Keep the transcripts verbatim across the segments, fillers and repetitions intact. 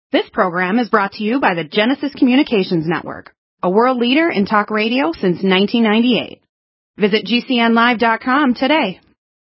This program is brought to you by the Genesis Communications Network, a world leader in talk radio since nineteen ninety-eight. Visit G C N live dot com today.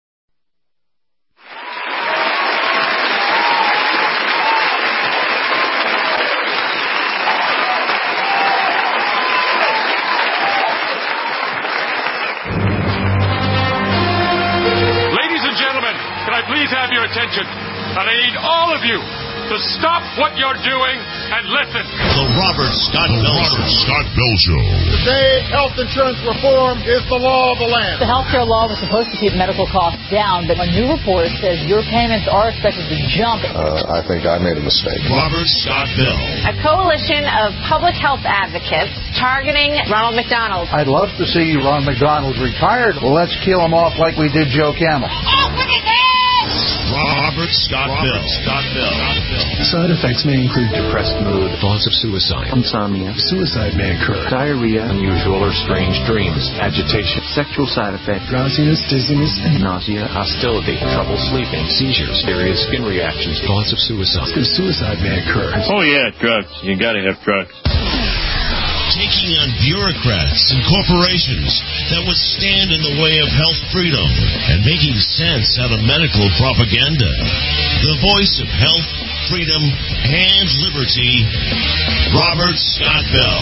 Ladies and gentlemen, can I please have your attention? And I need all of you to stop what you're doing and listen. The Robert Scott Bell Robert Scott Bell Show. Today, health insurance reform is the law of the land. The health care law was supposed to keep medical costs down, but a new report says your payments are expected to jump. Uh, I think I made a mistake. Robert Scott Bell. A coalition of public health advocates targeting Ronald McDonald. I'd love to see Ron McDonald retired. Well, let's kill him off like we did Joe Camel. Oh, look at that! Robert Scott Bell. Scott Bell. Side effects may include depressed mood, thoughts of suicide, insomnia, suicide may occur, diarrhea, unusual or strange dreams, agitation, sexual side effects, drowsiness, dizziness, and nausea, hostility, trouble sleeping, seizures, serious skin reactions, thoughts of suicide. Suicide may occur. Oh yeah, drugs. You gotta have drugs. Taking on bureaucrats and corporations that would stand in the way of health freedom and making sense out of medical propaganda. The voice of health, freedom, and liberty, Robert Scott Bell.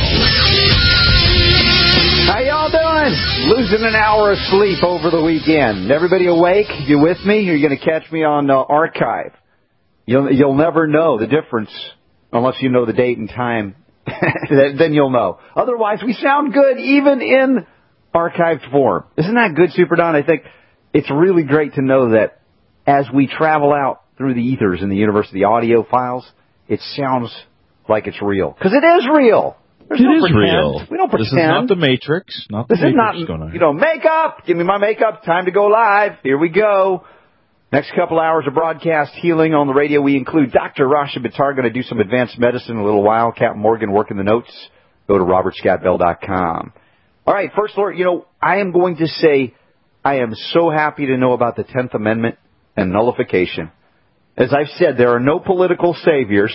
How y'all doing? Losing an hour of sleep over the weekend. Everybody awake? You with me? You're going to catch me on uh, archive. You'll, you'll never know the difference unless you know the date and time. Then you'll know. Otherwise, we sound good even in archived form. Isn't that good, Super Don? I think it's really great to know that as we travel out through the ethers in the universe of the audio files, it sounds like it's real. Because it is real. There's it no is pretend. real. We don't pretend. This is not the Matrix. Not the this Matrix is not, going on. you know, makeup. Give me my makeup. Time to go live. Here we go. Next couple hours of broadcast healing on the radio. We include Doctor Rasha Buttar, going to do some advanced medicine in a little while. Captain Morgan working the notes. Go to robert scott bell dot com. All right, first, Lord, you know, I am going to say I am so happy to know about the tenth Amendment and nullification. As I've said, there are no political saviors.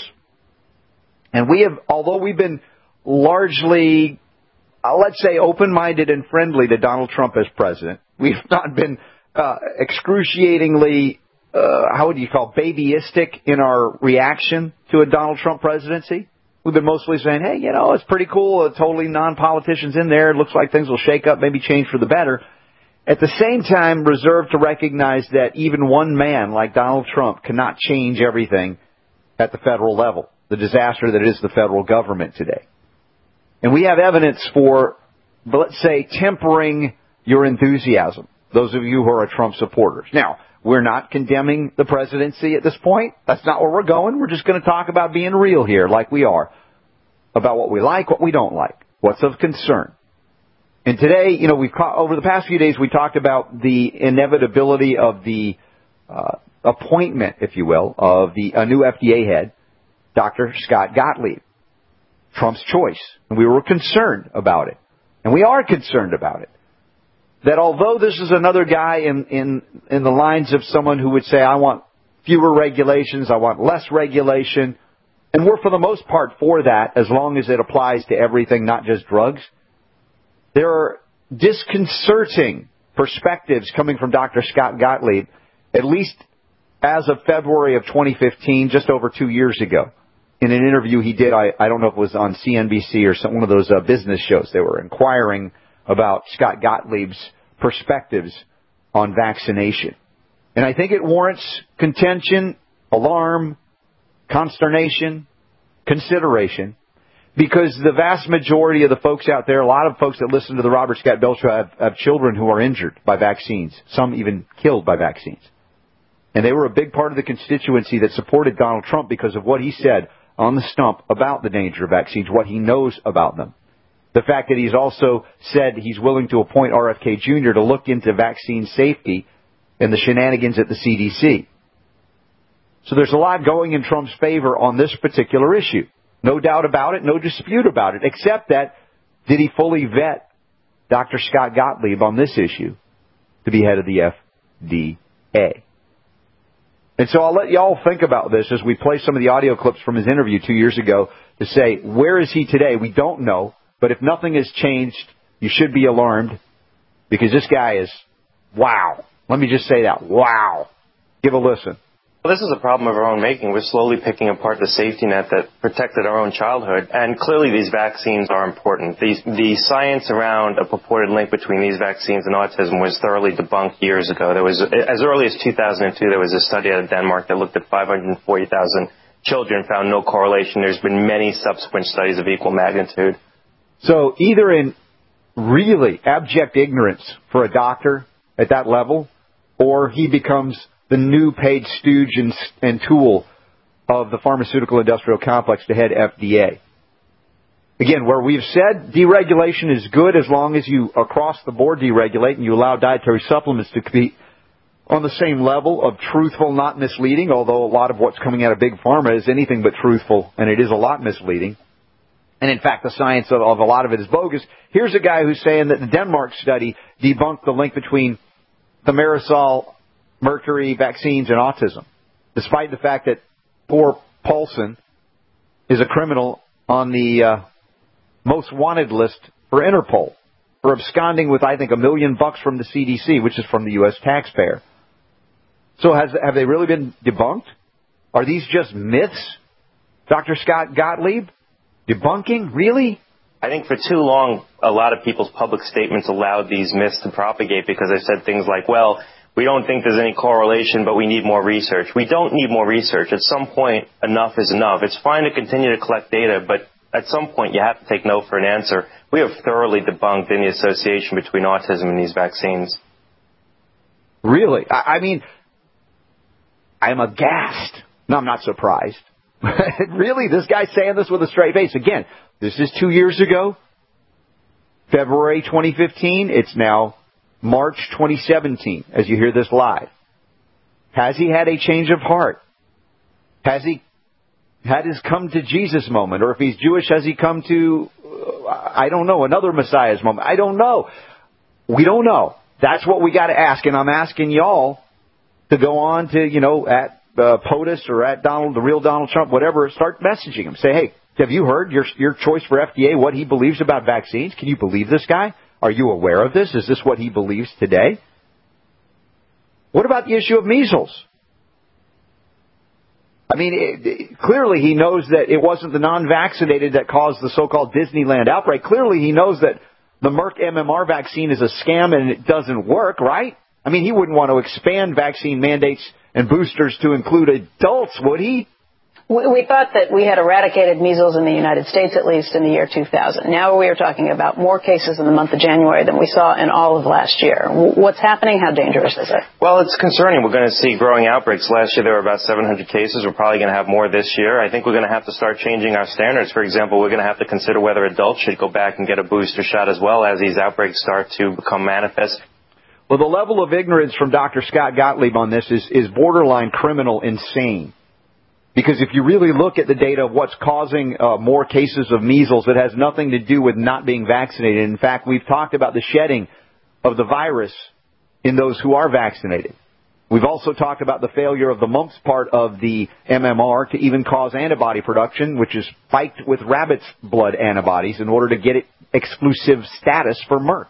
And we have, although we've been largely, uh, let's say, open-minded and friendly to Donald Trump as president, we've not been Uh, excruciatingly, uh, how would you call, babyistic in our reaction to a Donald Trump presidency. We've been mostly saying, hey, you know, it's pretty cool. Uh, totally non-politicians in there. It looks like things will shake up, maybe change for the better. At the same time, reserved to recognize that even one man like Donald Trump cannot change everything at the federal level, the disaster that is the federal government today. And we have evidence for, let's say, tempering your enthusiasm. Those of you who are Trump supporters. Now, we're not condemning the presidency at this point. That's not where we're going. We're just going to talk about being real here, like we are, about what we like, what we don't like, what's of concern. And today, you know, we've over the past few days, we talked about the inevitability of the uh, appointment, if you will, of the a new F D A head, Doctor Scott Gottlieb, Trump's choice. And we were concerned about it. And we are concerned about it. That although this is another guy in, in, in the lines of someone who would say, I want fewer regulations, I want less regulation, and we're for the most part for that as long as it applies to everything, not just drugs, there are disconcerting perspectives coming from Doctor Scott Gottlieb, at least as of February of twenty fifteen, just over two years ago. In an interview he did, I, I don't know if it was on C N B C or some, one of those uh, business shows, they were inquiring about Scott Gottlieb's perspectives on vaccination. And I think it warrants contention, alarm, consternation, consideration, because the vast majority of the folks out there, a lot of folks that listen to the Robert Scott Bell Show have, have children who are injured by vaccines, some even killed by vaccines. And they were a big part of the constituency that supported Donald Trump because of what he said on the stump about the danger of vaccines, what he knows about them. The fact that he's also said he's willing to appoint R F K Junior to look into vaccine safety and the shenanigans at the C D C. So there's a lot going in Trump's favor on this particular issue. No doubt about it, no dispute about it, except that did he fully vet Doctor Scott Gottlieb on this issue to be head of the F D A? And so I'll let you all think about this as we play some of the audio clips from his interview two years ago to say, where is he today? We don't know. But if nothing has changed, you should be alarmed because this guy is, wow. Let me just say that, wow. Give a listen. Well, this is a problem of our own making. We're slowly picking apart the safety net that protected our own childhood. And clearly these vaccines are important. The, the science around a purported link between these vaccines and autism was thoroughly debunked years ago. There was, as early as two thousand two, there was a study out of Denmark that looked at five hundred forty thousand children, found no correlation. There's been many subsequent studies of equal magnitude. So either in really abject ignorance for a doctor at that level, or he becomes the new paid stooge and, and tool of the pharmaceutical industrial complex to head F D A. Again, where we've said deregulation is good as long as you across the board deregulate and you allow dietary supplements to compete on the same level of truthful, not misleading, although a lot of what's coming out of Big Pharma is anything but truthful, and it is a lot misleading. And in fact, the science of, of a lot of it is bogus. Here's a guy who's saying that the Denmark study debunked the link between thimerosal, mercury, vaccines, and autism, despite the fact that poor Paulson is a criminal on the uh, most wanted list for Interpol for absconding with, I think, a million bucks from the C D C, which is from the U S taxpayer. So has, have they really been debunked? Are these just myths? Doctor Scott Gottlieb? Debunking? Really? I think for too long, a lot of people's public statements allowed these myths to propagate because they said things like, well, we don't think there's any correlation, but we need more research. We don't need more research. At some point, enough is enough. It's fine to continue to collect data, but at some point you have to take no for an answer. We have thoroughly debunked any association between autism and these vaccines. Really? I, I mean, I'm aghast. No, I'm not surprised. Really? This guy's saying this with a straight face. Again, this is two years ago, February twenty fifteen. It's now March twenty seventeen, as you hear this live. Has he had a change of heart? Has he had his come to Jesus moment? Or if he's Jewish, has he come to, uh, I don't know, another Messiah's moment? I don't know. We don't know. That's what we got to ask. And I'm asking y'all to go on to, you know, at uh, POTUS or at Donald, the real Donald Trump, whatever, start messaging him. Say, hey, have you heard your your choice for F D A, what he believes about vaccines? Can you believe this guy? Are you aware of this? Is this what he believes today? What about the issue of measles? I mean, it, it, clearly he knows that it wasn't the non-vaccinated that caused the so-called Disneyland outbreak. Clearly he knows that the Merck M M R vaccine is a scam and it doesn't work, right? I mean, he wouldn't want to expand vaccine mandates and boosters to include adults, would he? We, we thought that we had eradicated measles in the United States, at least in the year two thousand. Now we are talking about more cases in the month of January than we saw in all of last year. What's happening? How dangerous is it? Well, it's concerning. We're going to see growing outbreaks. Last year there were about seven hundred cases. We're probably going to have more this year. I think we're going to have to start changing our standards. For example, we're going to have to consider whether adults should go back and get a booster shot as well as these outbreaks start to become manifest. Well, the level of ignorance from Doctor Scott Gottlieb on this is, is borderline criminal insane. Because if you really look at the data of what's causing uh, more cases of measles, it has nothing to do with not being vaccinated. In fact, we've talked about the shedding of the virus in those who are vaccinated. We've also talked about the failure of the mumps part of the M M R to even cause antibody production, which is spiked with rabbit's blood antibodies in order to get it exclusive status for Merck.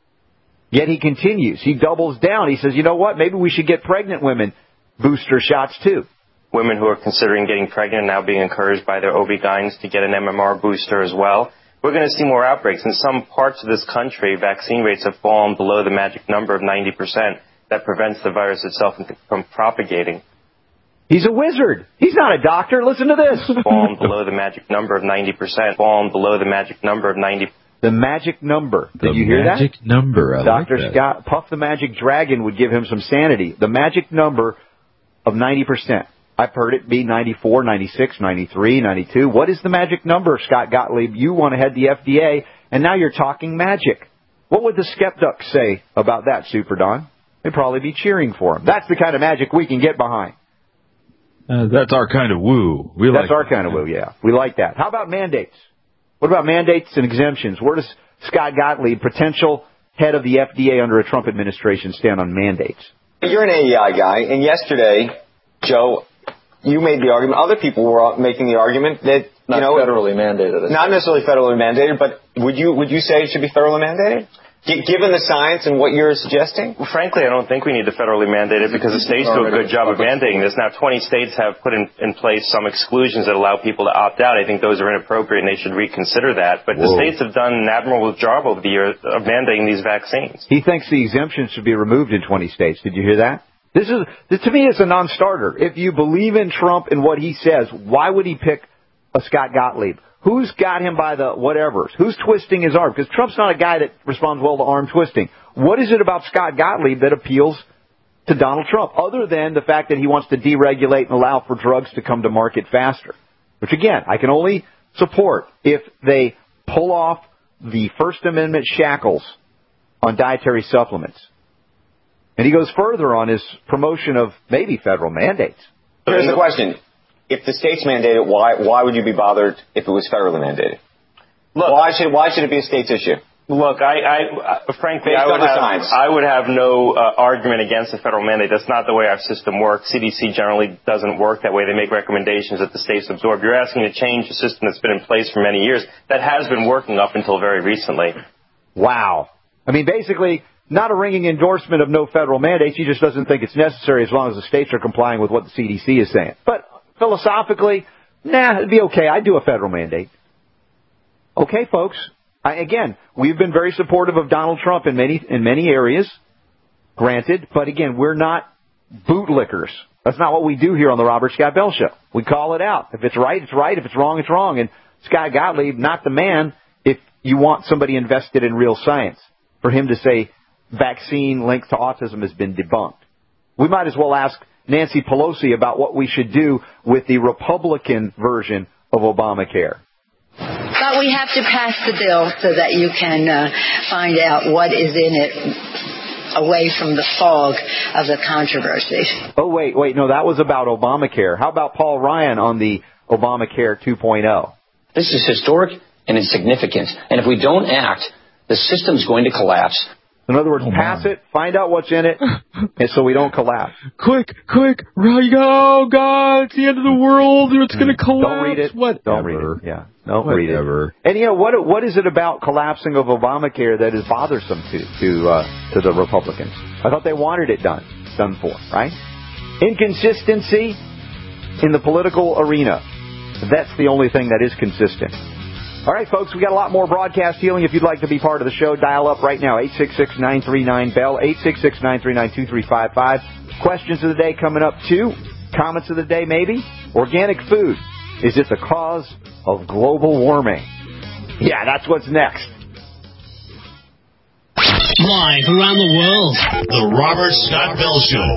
Yet he continues. He doubles down. He says, you know what? Maybe we should get pregnant women booster shots too. Women who are considering getting pregnant now being encouraged by their O B G Y Ns to get an M M R booster as well. We're going to see more outbreaks. In some parts of this country, vaccine rates have fallen below the magic number of ninety percent that prevents the virus itself from propagating. He's a wizard. He's not a doctor. Listen to this. Fallen below the magic number of ninety percent. Fallen below the magic number of ninety percent. The magic number. Did the you hear that? The magic number. I Doctor like that. Scott, Puff the Magic Dragon would give him some sanity. The magic number of ninety percent. I've heard it be ninety-four, ninety-six, ninety-three, ninety-two. What is the magic number, Scott Gottlieb? You want to head the F D A, and now you're talking magic. What would the skeptics say about that, Super Don? They'd probably be cheering for him. That's the kind of magic we can get behind. Uh, that's our kind of woo. We that's like our that. kind of woo, yeah. We like that. How about mandates? What about mandates and exemptions? Where does Scott Gottlieb, potential head of the F D A under a Trump administration, stand on mandates? You're an A E I guy, and yesterday Joe, you made the argument. Other people were making the argument that, not you know, federally mandated. Not necessarily federally mandated, but would you would you say it should be federally mandated? Given the science and what you're suggesting? Well, frankly, I don't think we need to federally mandate it because the states do a good job of mandating this. Now, twenty states have put in, in place some exclusions that allow people to opt out. I think those are inappropriate and they should reconsider that. But Whoa. the states have done an admirable job over the years of mandating these vaccines. He thinks the exemptions should be removed in twenty states. Did you hear that? This is, this, to me, it's a non-starter. If you believe in Trump and what he says, why would he pick a Scott Gottlieb? Who's got him by the whatevers? Who's twisting his arm? Because Trump's not a guy that responds well to arm twisting. What is it about Scott Gottlieb that appeals to Donald Trump, other than the fact that he wants to deregulate and allow for drugs to come to market faster? Which, again, I can only support if they pull off the First Amendment shackles on dietary supplements. And he goes further on his promotion of maybe federal mandates. Here's the question. If the states mandate it, why why would you be bothered if it was federally mandated? Look, why should why should it be a states issue? Look, I, I frankly, I would, have, I would have no uh, argument against a federal mandate. That's not the way our system works. C D C generally doesn't work that way. They make recommendations that the states absorb. You're asking to change a system that's been in place for many years that has been working up until very recently. Wow. I mean, basically, not a ringing endorsement of no federal mandates. He just doesn't think it's necessary as long as the states are complying with what the C D C is saying. But philosophically, nah, it'd be okay. I'd do a federal mandate. Okay, folks. I, again, we've been very supportive of Donald Trump in many in many areas, granted. But again, we're not bootlickers. That's not what we do here on the Robert Scott Bell Show. We call it out. If it's right, it's right. If it's wrong, it's wrong. And Scott Gottlieb, not the man if you want somebody invested in real science. For him to say vaccine linked to autism has been debunked. We might as well ask Nancy Pelosi about what we should do with the Republican version of Obamacare. But we have to pass the bill so that you can uh, find out what is in it away from the fog of the controversy. Oh, wait, wait, no, that was about Obamacare. How about Paul Ryan on the Obamacare two point oh? This is historic and it's significant. And if we don't act, the system's going to collapse. In other words, oh, pass it, find out what's in it, and so we don't collapse. Quick, quick, right, oh, God, it's the end of the world, it's going to collapse. Don't read it. Whatever. Don't read it. Yeah, don't Whatever. read it. And, you know, what what is it about collapsing of Obamacare that is bothersome to to, uh, to the Republicans? I thought they wanted it done, done for, right? Inconsistency in the political arena. That's the only thing that is consistent. All right, folks, we got a lot more broadcast healing. If you'd like to be part of the show, dial up right now, eight six six, nine three nine, B E L L, eight six six, nine three nine, two three five five. Questions of the day coming up, too. Comments of the day, maybe. Organic food. Is it the cause of global warming? Yeah, that's what's next. Live around the world, the Robert Scott Bell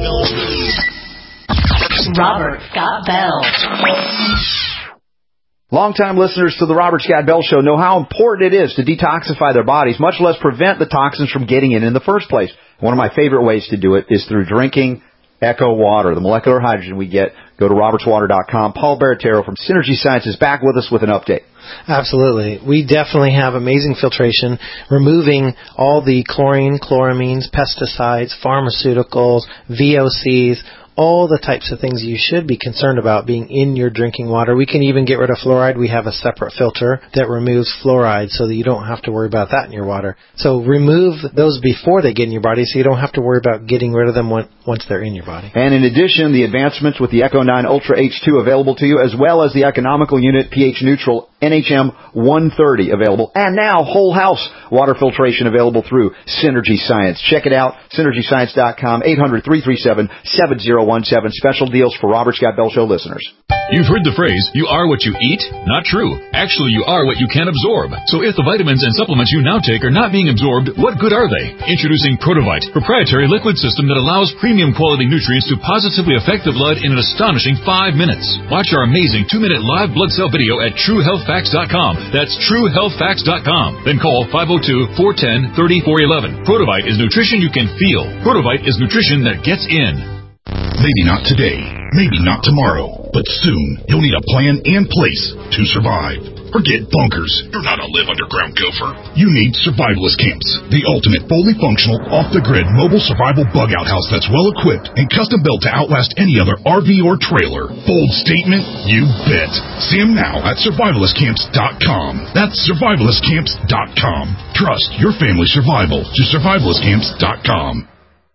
Show. Robert Scott Bell. Longtime listeners to the Robert Scott Bell Show know how important it is to detoxify their bodies, much less prevent the toxins from getting in in the first place. One of my favorite ways to do it is through drinking Echo Water, the molecular hydrogen we get. Go to roberts water dot com. Paul Baratero from Synergy Science is back with us with an update. Absolutely. We definitely have amazing filtration, removing all the chlorine, chloramines, pesticides, pharmaceuticals, V O Cs, all the types of things you should be concerned about being in your drinking water. We can even get rid of fluoride. We have a separate filter that removes fluoride so that you don't have to worry about that in your water. So remove those before they get in your body so you don't have to worry about getting rid of them once they're in your body. And in addition, the advancements with the Echo nine Ultra H two available to you, as well as the economical unit pH neutral N H M one thirty available. And now whole house water filtration available through Synergy Science. Check it out, synergy science dot com, eight hundred, three three seven, seven zero one seven. Special deals for Robert Scott Bell Show listeners. You've heard the phrase, you are what you eat? Not true. Actually, you are what you can absorb. So if the vitamins and supplements you now take are not being absorbed, what good are they? Introducing Protovite, proprietary liquid system that allows premium quality nutrients to positively affect the blood in an astonishing five minutes. Watch our amazing two-minute live blood cell video at true health facts dot com. That's true health facts dot com. Then call five oh two, four one zero, three four one one. Protovite is nutrition you can feel. Protovite is nutrition that gets in. Maybe not today, maybe not tomorrow, but soon you'll need a plan in place to survive. Forget bunkers. You're not a live underground gopher. You need Survivalist Camps, the ultimate fully functional, off-the-grid mobile survival bug-out house that's well-equipped and custom-built to outlast any other R V or trailer. Bold statement? You bet. See them now at survivalist camps dot com. That's survivalist camps dot com. Trust your family's survival to survivalist camps dot com.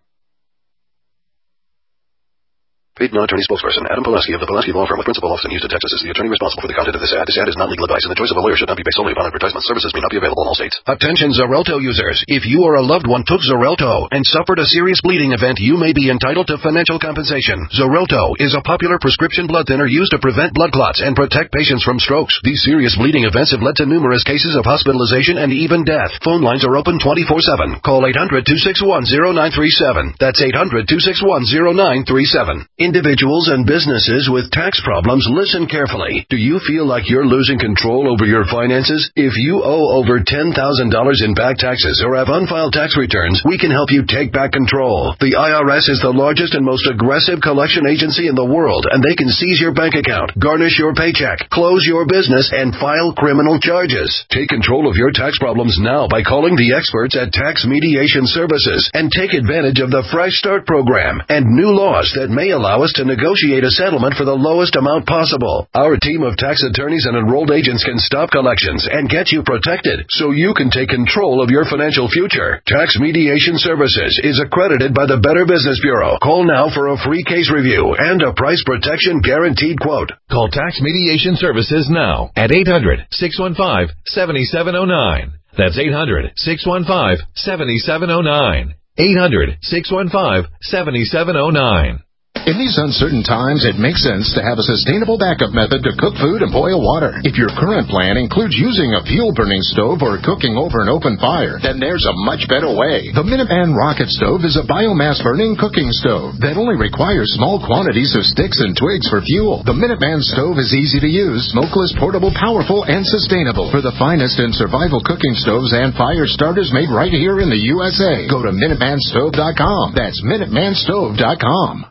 Paid non-attorney spokesperson Adam Pulaski of the Pulaski Law Firm with principal office in Houston, Texas is the attorney responsible for the content of this ad. This ad is not legal advice, and the choice of a lawyer should not be based solely upon advertisement. Services may not be available in all states. Attention Xarelto users. If you or a loved one took Xarelto and suffered a serious bleeding event, you may be entitled to financial compensation. Xarelto is a popular prescription blood thinner used to prevent blood clots and protect patients from strokes. These serious bleeding events have led to numerous cases of hospitalization and even death. Phone lines are open twenty-four seven. Call eight hundred, two six one, zero nine three seven. That's eight hundred, two six one, zero nine three seven. Individuals and businesses with tax problems, listen carefully. Do you feel like you're losing control over your finances? If you owe over ten thousand dollars in back taxes or have unfiled tax returns, we can help you take back control. The I R S is the largest and most aggressive collection agency in the world, and they can seize your bank account, garnish your paycheck, close your business, and file criminal charges. Take control of your tax problems now by calling the experts at Tax Mediation Services and take advantage of the Fresh Start program and new laws that may allow us to negotiate a settlement for the lowest amount possible. Our team of tax attorneys and enrolled agents can stop collections and get you protected so you can take control of your financial future. Tax Mediation Services is accredited by the Better Business Bureau. Call now for a free case review and a price protection guaranteed quote. Call Tax Mediation Services now at eight hundred, six one five, seven seven zero nine. That's eight hundred, six one five, seven seven zero nine. eight hundred, six one five, seven seven zero nine. In these uncertain times, it makes sense to have a sustainable backup method to cook food and boil water. If your current plan includes using a fuel-burning stove or cooking over an open fire, then there's a much better way. The Minuteman Rocket Stove is a biomass-burning cooking stove that only requires small quantities of sticks and twigs for fuel. The Minuteman Stove is easy to use, smokeless, portable, powerful, and sustainable. For the finest in survival cooking stoves and fire starters made right here in the U S A, go to minuteman stove dot com. That's minuteman stove dot com.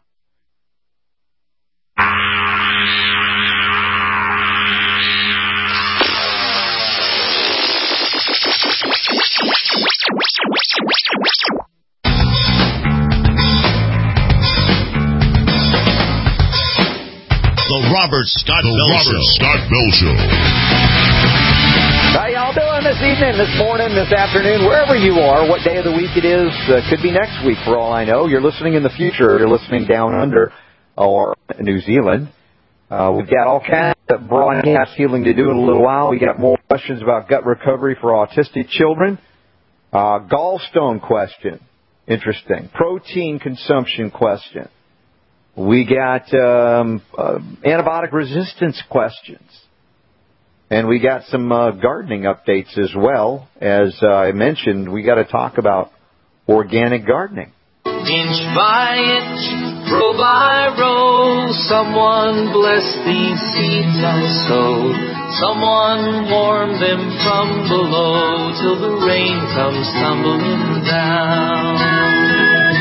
The Robert Scott the Bell Robert Show. Scott Bell Show. How y'all doing this evening, this morning, this afternoon, wherever you are, what day of the week it is, uh, could be next week for all I know. You're listening in the future. You're listening down under or New Zealand. Uh, we've got all kinds of broadcast healing to do in a little while. We got more questions about gut recovery for autistic children. Uh, gallstone question. Interesting. Protein consumption question. We got um, uh, antibiotic resistance questions. And we got some uh, gardening updates as well. As uh, I mentioned, we got to talk about organic gardening. Inch by inch, row by row, someone bless these seeds I sowed. Someone warm them from below till the rain comes tumbling down.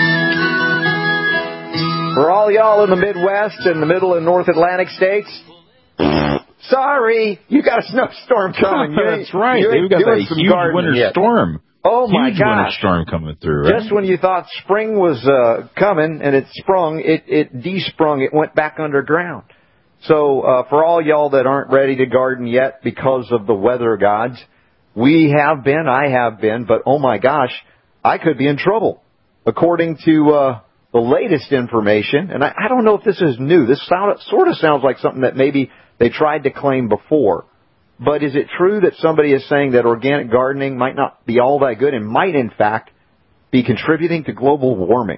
For all y'all in the Midwest and the Middle and North Atlantic states, sorry, you got a snowstorm coming. That's right. We've got a huge winter yet. storm. Oh, huge my gosh. winter storm coming through. Right? Just when you thought spring was uh, coming and it sprung, it, it de-sprung. It went back underground. So uh, for all y'all that aren't ready to garden yet because of the weather gods, we have been, I have been, but oh, my gosh, I could be in trouble. According to uh, the latest information, and I, I don't know if this is new. This sound, sort of sounds like something that maybe they tried to claim before. But is it true that somebody is saying that organic gardening might not be all that good and might, in fact, be contributing to global warming?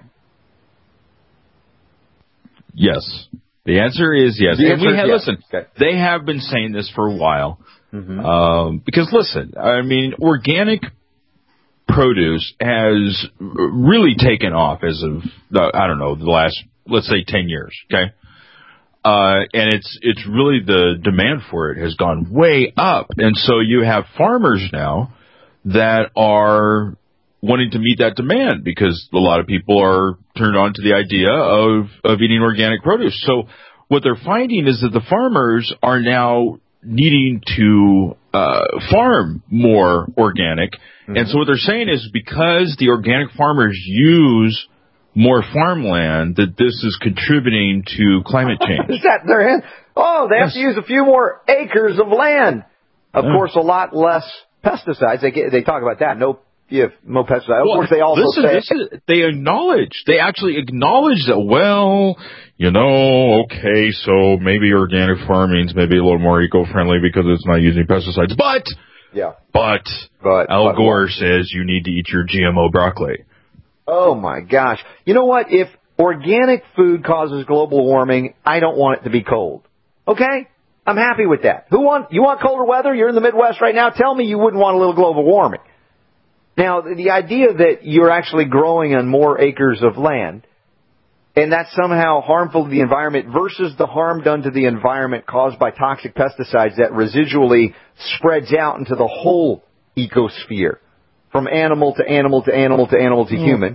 Yes. The answer is yes. The and answer we have, is yes. listen, okay. They have been saying this for a while. Mm-hmm. Um, because, listen, I mean, organic produce has really taken off as of, the, I don't know, the last, let's say, ten years, okay? Uh, and it's it's really the demand for it has gone way up. And so you have farmers now that are wanting to meet that demand because a lot of people are turned on to the idea of, of eating organic produce. So what they're finding is that the farmers are now needing to uh, farm more organic. Mm-hmm. And so what they're saying is because the organic farmers use more farmland, that this is contributing to climate change. Is that their hand? Oh, they have yes. to use a few more acres of land. Of yeah. course, a lot less pesticides. They get, they talk about that. No, yeah, no pesticides. Of well, course, they also this is, say... This is, they acknowledge. They actually acknowledge that, well, you know, okay, so maybe organic farming's maybe a little more eco-friendly because it's not using pesticides. But, yeah. but, but Al but, Gore says you need to eat your G M O broccoli. Oh, my gosh. You know what? If organic food causes global warming, I don't want it to be cold. Okay? I'm happy with that. Who want, you want colder weather? You're in the Midwest right now. Tell me you wouldn't want a little global warming. Now, the idea that you're actually growing on more acres of land, and that's somehow harmful to the environment versus the harm done to the environment caused by toxic pesticides that residually spreads out into the whole ecosphere, from animal to animal to animal to animal to human.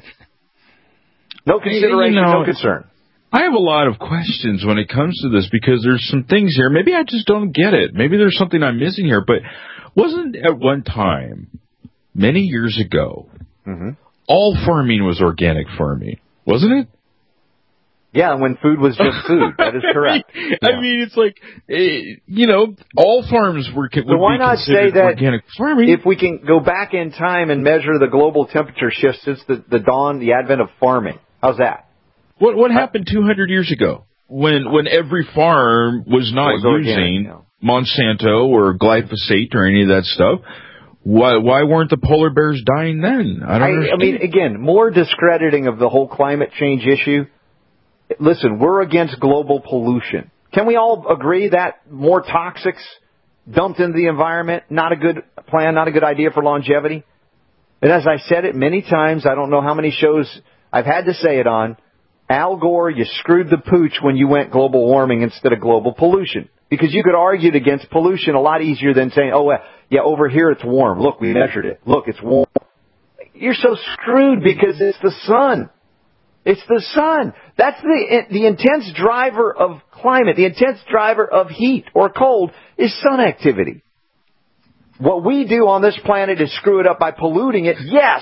No consideration, you know, no concern. I have a lot of questions when it comes to this because there's some things here. Maybe I just don't get it. Maybe there's something I'm missing here. But wasn't at one time, many years ago, mm-hmm. all farming was organic farming, wasn't it? Yeah, when food was just food. That is correct. I mean, yeah. I mean it's like, you know, all farms were would so why be not considered say that organic farming. If we can go back in time and measure the global temperature shift since the, the dawn, the advent of farming. How's that? What what happened two hundred years ago when when every farm was not was using organic, yeah. Monsanto or glyphosate or any of that stuff? Why why weren't the polar bears dying then? I don't I, understand. I mean, again, more discrediting of the whole climate change issue. Listen, we're against global pollution. Can we all agree that more toxics dumped into the environment, not a good plan, not a good idea for longevity? And as I said it many times, I don't know how many shows I've had to say it on, Al Gore, you screwed the pooch when you went global warming instead of global pollution. Because you could argue against pollution a lot easier than saying, oh, yeah, over here it's warm. Look, we measured it. Look, it's warm. You're so screwed because it's the sun. It's the sun. That's the the intense driver of climate. The intense driver of heat or cold is sun activity. What we do on this planet is screw it up by polluting it, yes.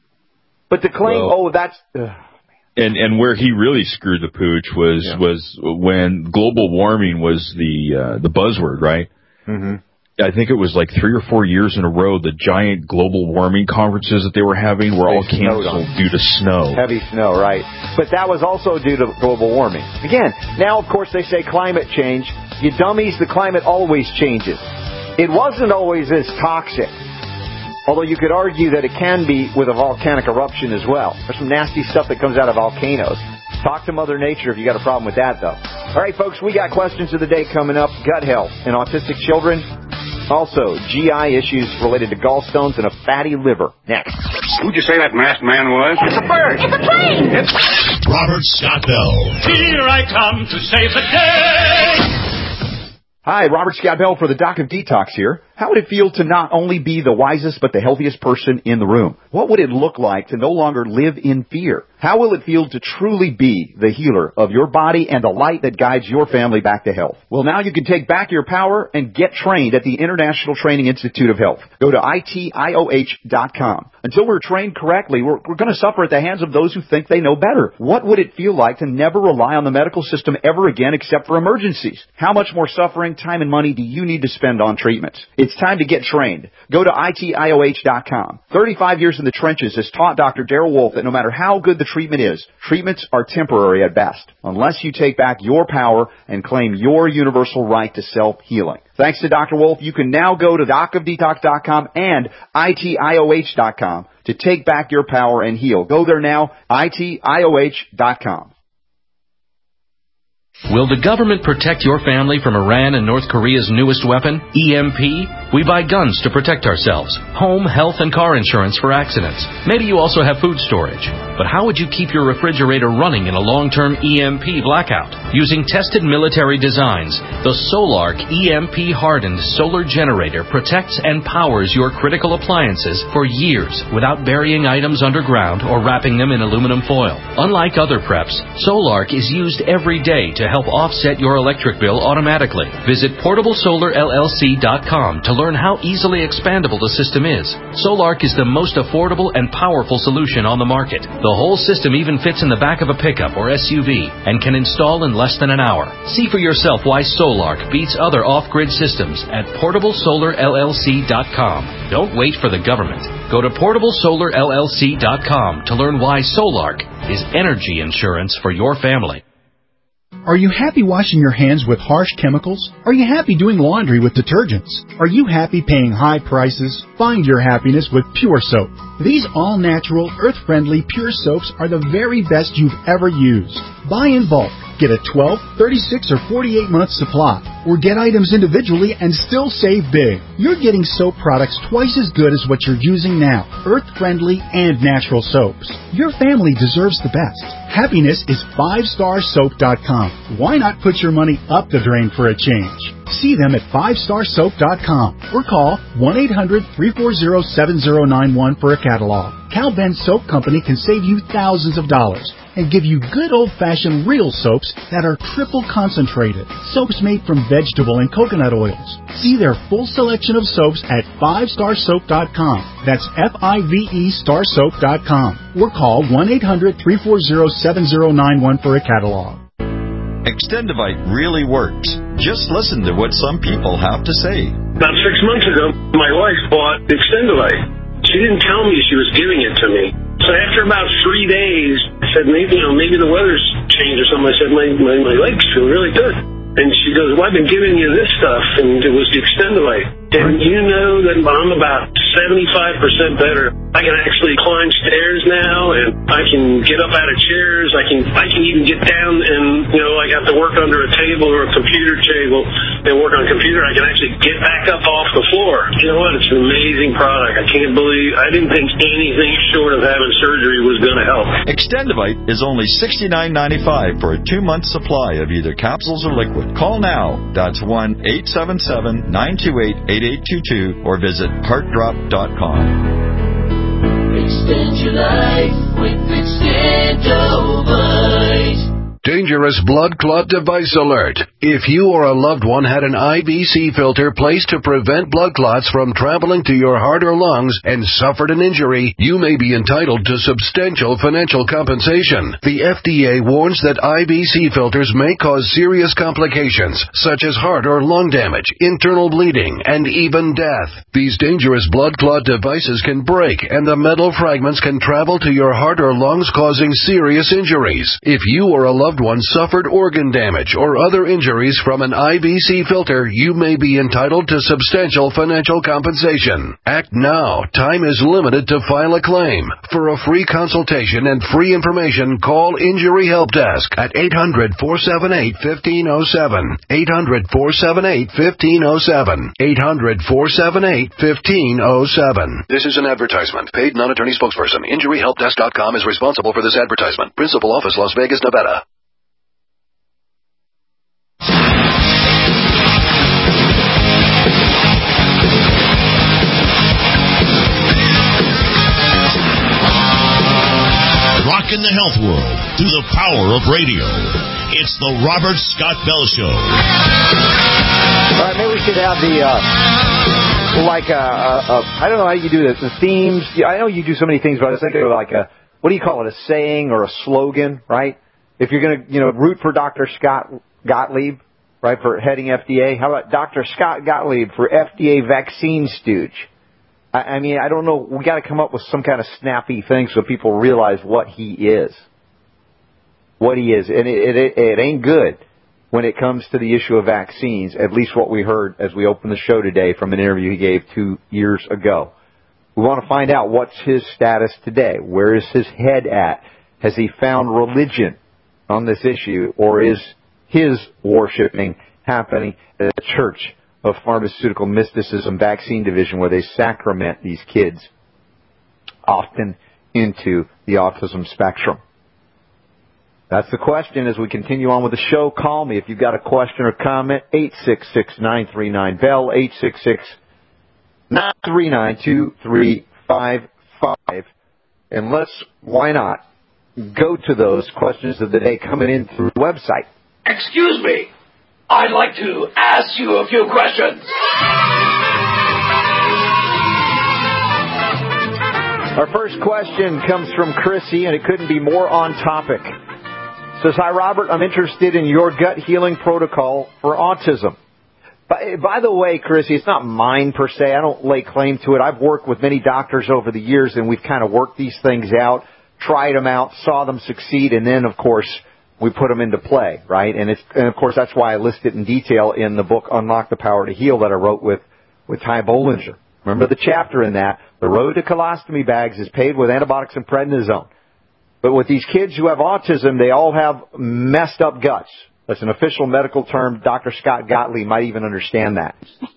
But to claim, well, oh, that's... Ugh. And and where he really screwed the pooch was yeah. was when global warming was the uh, the buzzword, right? Mm-hmm. I think it was like three or four years in a row, the giant global warming conferences that they were having were all canceled due to snow. Heavy snow, right. But that was also due to global warming. Again, now, of course, they say climate change. You dummies, the climate always changes. It wasn't always as toxic. Although you could argue that it can be with a volcanic eruption as well. There's some nasty stuff that comes out of volcanoes. Talk to Mother Nature if you got a problem with that, though. All right, folks, we got questions of the day coming up. Gut health in autistic children. Also, G I issues related to gallstones and a fatty liver. Next. Who'd you say that masked man was? It's a bird. It's a plane. It's Robert Scott Bell. Here I come to save the day. Hi, Robert Scott Bell for the Doc of Detox here. How would it feel to not only be the wisest but the healthiest person in the room? What would it look like to no longer live in fear? How will it feel to truly be the healer of your body and the light that guides your family back to health? Well, now you can take back your power and get trained at the International Training Institute of Health. Go to I T I O H dot com. Until we're trained correctly, we're, we're going to suffer at the hands of those who think they know better. What would it feel like to never rely on the medical system ever again except for emergencies? How much more suffering, time, and money do you need to spend on treatments? It's time to get trained. Go to I T I O H dot com. thirty-five years in the trenches has taught Doctor Darrell Wolfe that no matter how good the treatment is, treatments are temporary at best, unless you take back your power and claim your universal right to self-healing. Thanks to Doctor Wolfe, you can now go to doc of detox dot com and I T I O H dot com to take back your power and heal. Go there now, I T I O H dot com. Will the government protect your family from Iran and North Korea's newest weapon, E M P? We buy guns to protect ourselves, home, health, and car insurance for accidents. Maybe you also have food storage. But how would you keep your refrigerator running in a long-term E M P blackout? Using tested military designs, the Solarc E M P-hardened solar generator protects and powers your critical appliances for years without burying items underground or wrapping them in aluminum foil. Unlike other preps, Solarc is used every day to help offset your electric bill automatically. Visit portable solar L L C dot com to learn how easily expandable the system is. Solarc is the most affordable and powerful solution on the market. The whole system even fits in the back of a pickup or S U V and can install in less than an hour. See for yourself why Solarc beats other off-grid systems at portable solar L L C dot com. Don't wait for the government. Go to portable solar L L C dot com to learn why Solarc is energy insurance for your family. Are you happy washing your hands with harsh chemicals? Are you happy doing laundry with detergents? Are you happy paying high prices? Find your happiness with Pure Soap. These all-natural, earth-friendly Pure Soaps are the very best you've ever used. Buy in bulk. Get a twelve, thirty-six, or forty-eight month supply. Or get items individually and still save big. You're getting soap products twice as good as what you're using now. Earth-friendly and natural soaps. Your family deserves the best. Happiness is five star soap dot com. Why not put your money up the drain for a change? See them at five star soap dot com or call one eight hundred, three four zero, seven zero nine one for a catalog. Cal Ben Soap Company can save you thousands of dollars and give you good old-fashioned real soaps that are triple concentrated. Soaps made from vegetable and coconut oils. See their full selection of soaps at five star soap dot com. That's F I V E star soap dot com. Or call one eight hundred, three four zero, seven zero nine one for a catalog. Extendivite really works. Just listen to what some people have to say. About six months ago, my wife bought Extendivite. She didn't tell me she was giving it to me. So after about three days, I said, maybe, you know, maybe the weather's changed or something. I said, my, my, my legs feel really good. And she goes, well, I've been giving you this stuff, and it was the Extendivite. And you know that I'm about seventy-five percent better. I can actually climb stairs now, and I can get up out of chairs. I can I can even get down and, you know, I have to work under a table or a computer table and work on a computer. I can actually get back up off the floor. You know what? It's an amazing product. I can't believe, I didn't think anything short of having surgery was going to help. Extendivite is only sixty-nine ninety-five for a two-month supply of either capsules or liquid. Call now. That's one eight seven seven, nine two eight, eight eight two two or visit heart drop dot com. Extend your life with Extendivite. Dangerous blood clot device alert. If you or a loved one had an I V C filter placed to prevent blood clots from traveling to your heart or lungs and suffered an injury, you may be entitled to substantial financial compensation. The F D A warns that I V C filters may cause serious complications, such as heart or lung damage, internal bleeding, and even death. These dangerous blood clot devices can break, and the metal fragments can travel to your heart or lungs, causing serious injuries. If you or a loved one suffered organ damage or other injuries from an I V C filter, you may be entitled to substantial financial compensation. Act now. Time is limited to file a claim. For a free consultation and free information, call Injury Help Desk at eight hundred, four seven eight, one five zero seven. eight hundred, four seven eight, one five zero seven. eight hundred, four seven eight, one five zero seven. This is an advertisement. Paid non-attorney spokesperson. Injury Help Desk dot com is responsible for this advertisement. Principal office, Las Vegas, Nevada. Rockin' the health world through the power of radio. It's the Robert Scott Bell Show. All right, maybe we should have the, uh, like, a, a, a, I don't know how you do this, the themes. I know you do so many things, but I was thinking of like a, what do you call it, a saying or a slogan, right? If you're going to, you know, root for Doctor Scott Gottlieb, right, for heading F D A, how about Doctor Scott Gottlieb for F D A vaccine stooge? I, I mean, I don't know. We got to come up with some kind of snappy thing so people realize what he is. What he is. And it, it, it ain't good when it comes to the issue of vaccines, at least what we heard as we opened the show today from an interview he gave two years ago. We want to find out what's his status today. Where is his head at? Has he found religion on this issue, or is his worshiping happening at a church of Pharmaceutical Mysticism Vaccine Division, where they sacrament these kids often into the autism spectrum. That's the question as we continue on with the show. Call me if you've got a question or comment. eight six six, nine three nine, B E L L, eight six six, nine three nine, two three five five. And let's, why not, go to those questions of the day coming in through the website. Excuse me. I'd like to ask you a few questions. Our first question comes from Chrissy, and it couldn't be more on topic. It says, hi, Robert. I'm interested in your gut healing protocol for autism. By, by the way, Chrissy, it's not mine per se. I don't lay claim to it. I've worked with many doctors over the years, and we've kind of worked these things out, tried them out, saw them succeed, and then, of course, we put them into play, right? And it's, and of course, that's why I list it in detail in the book Unlock the Power to Heal that I wrote with, with Ty Bollinger. Remember the chapter in that? The road to colostomy bags is paved with antibiotics and prednisone. But with these kids who have autism, they all have messed up guts. That's an official medical term. Doctor Scott Gottlieb might even understand that.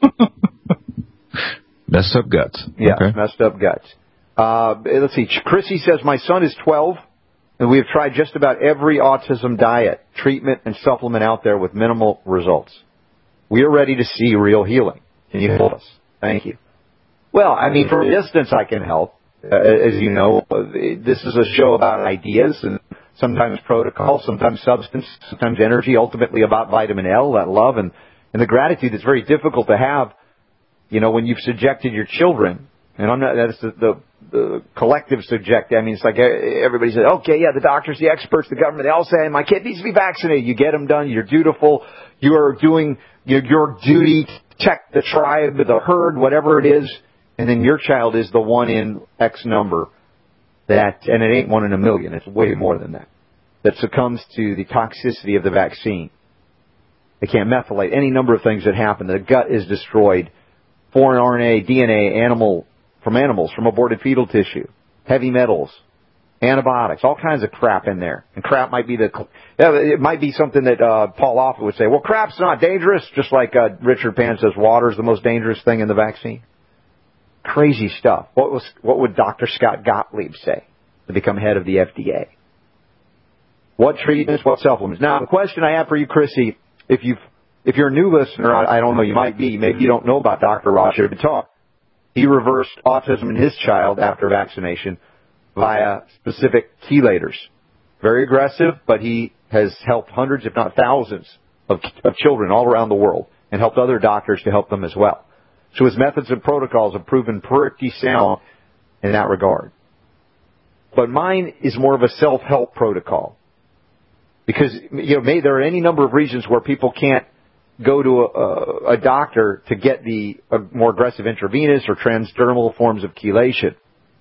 Messed up guts. Yeah, okay. Messed up guts. Uh, let's see. Chrissy says, my son is twelve. And we have tried just about every autism diet, treatment, and supplement out there with minimal results. We are ready to see real healing. Can you help us? Thank you. Well, I mean, from a distance I can help. Uh, as you know, this is a show about ideas and sometimes protocol, sometimes substance, sometimes energy, ultimately about vitamin L, that love and, and the gratitude that's very difficult to have, you know, when you've subjected your children. And I'm not, that's the, the, the collective subject. I mean, it's like everybody says, okay, yeah, the doctors, the experts, the government, they all say, my kid needs to be vaccinated. You get them done. You're dutiful. You are doing your, your duty to protect the tribe, the herd, whatever it is. And then your child is the one in X number that, and it ain't one in a million. It's way more than that, that succumbs to the toxicity of the vaccine. They can't methylate any number of things that happen. The gut is destroyed. Foreign R N A, D N A, animal, from animals, from aborted fetal tissue, heavy metals, antibiotics, all kinds of crap in there. And crap might be the, it might be something that uh, Paul Offit would say, well, crap's not dangerous, just like uh, Richard Pan says water is the most dangerous thing in the vaccine. Crazy stuff. What was what would Doctor Scott Gottlieb say to become head of the F D A? What treatments, what supplements? Now, the question I have for you, Chrissy, if you've if you're a new listener, I, I don't know, you might be, maybe you don't know about Doctor Roger Bitar. He reversed autism in his child after vaccination via specific chelators. Very aggressive, but he has helped hundreds, if not thousands, of, of children all around the world and helped other doctors to help them as well. So his methods and protocols have proven pretty sound in that regard. But mine is more of a self-help protocol. Because, you know, maybe there are any number of reasons where people can't go to a, a doctor to get the uh, more aggressive intravenous or transdermal forms of chelation.